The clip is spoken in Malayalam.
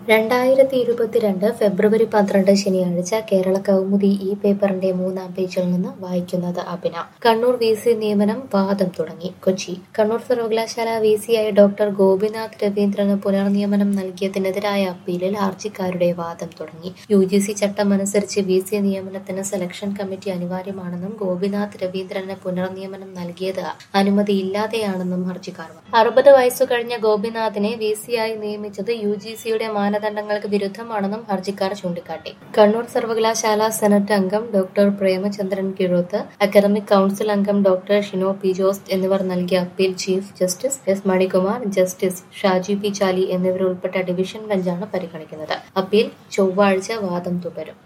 2022 ഫെബ്രുവരി 12 ശനിയാഴ്ച കേരള കൗമുദി ഈ പേപ്പറിന്റെ 3-ാം പേജിൽ നിന്ന് വായിക്കുന്നത് അഭിന. കണ്ണൂർ വി.സി നിയമനം വാദം തുടങ്ങി. കൊച്ചി കണ്ണൂർ സർവകലാശാല വി.സിയായി ഡോക്ടർ ഗോപിനാഥ് രവീന്ദ്രന് പുനർനിയമനം നൽകിയതിനെതിരായ അപ്പീലിൽ ഹർജിക്കാരുടെ വാദം തുടങ്ങി. യു.ജി.സി ചട്ടമനുസരിച്ച് വി.സി നിയമനത്തിന് സെലക്ഷൻ കമ്മിറ്റി അനിവാര്യമാണെന്നും ഗോപിനാഥ് രവീന്ദ്രന് പുനർനിയമനം നൽകിയത് അനുമതിയില്ലാതെയാണെന്നും ഹർജിക്കാർ പറഞ്ഞു. 60 വയസ്സു കഴിഞ്ഞ ഗോപിനാഥിനെ വി.സിയായി നിയമിച്ചത് യു.ജി.സിയുടെ മാനദണ്ഡങ്ങൾക്ക് വിരുദ്ധമാണെന്നും ഹർജിക്കാർ ചൂണ്ടിക്കാട്ടി. കണ്ണൂർ സർവകലാശാല സെനറ്റ് അംഗം doctor Premachandran Kizhoth, academic council അംഗം ഡോക്ടർ ഷിനോ പി ജോസ് എന്നിവർ നൽകിയ appeal chief justice S Manikumar, justice Shaji P Chaly എന്നിവരുൾപ്പെട്ട ഡിവിഷൻ ബെഞ്ചാണ് പരിഗണിക്കുന്നത്. അപ്പീൽ ചൊവ്വാഴ്ച വാദം തുടരും.